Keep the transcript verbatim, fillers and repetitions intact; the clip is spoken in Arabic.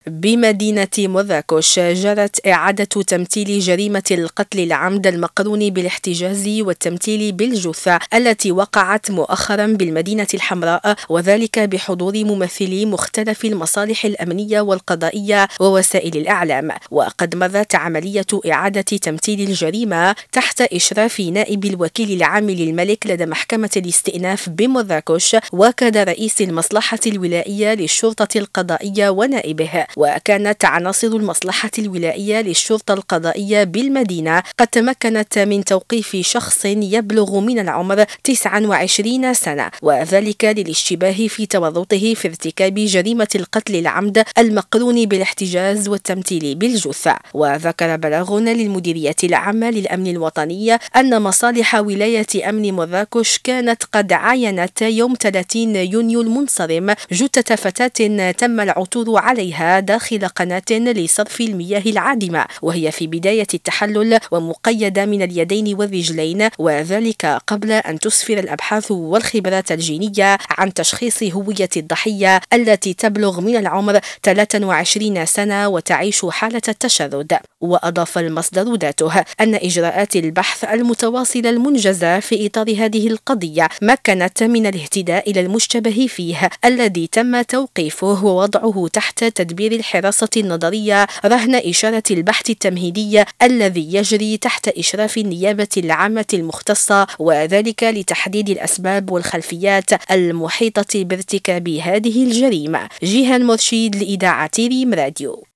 بمدينة مراكش جرت إعادة تمثيل جريمة القتل العمد المقرون بالاحتجاز والتمثيل بالجثة التي وقعت مؤخرا بالمدينة الحمراء، وذلك بحضور ممثلي مختلف المصالح الأمنية والقضائية ووسائل الإعلام. وقد مرت عملية إعادة تمثيل الجريمة تحت إشراف نائب الوكيل العام للملك لدى محكمة الاستئناف بمراكش وكاد رئيس المصلحة الولائية للشرطة القضائية ونائبه. وكانت عناصر المصلحة الولائية للشرطة القضائية بالمدينة قد تمكنت من توقيف شخص يبلغ من العمر تسعة وعشرين سنة، وذلك للاشتباه في تورطه في ارتكاب جريمة القتل العمد المقرون بالاحتجاز والتمثيل بالجثة. وذكر بلاغ للمديرية العامة للأمن الوطني أن مصالح ولاية أمن مراكش كانت قد عاينت يوم ثلاثين يونيو المنصرم جثة فتاة تم العثور عليها داخل قناة لصرف المياه العادمة، وهي في بداية التحلل ومقيدة من اليدين والرجلين، وذلك قبل أن تسفر الأبحاث والخبرات الجينية عن تشخيص هوية الضحية التي تبلغ من العمر ثلاثة وعشرين سنة وتعيش حالة التشرد. وأضاف المصدر ذاته أن إجراءات البحث المتواصلة المنجزة في إطار هذه القضية مكنت من الاهتداء إلى المشتبه فيه الذي تم توقيفه ووضعه تحت تدبير الحراسة النظرية رهن إشارة البحث التمهيدي الذي يجري تحت إشراف النيابة العامة المختصة، وذلك لتحديد الأسباب والخلفيات المحيطة بارتكاب هذه الجريمة. جيهان مرشيد لإذاعة ريم راديو.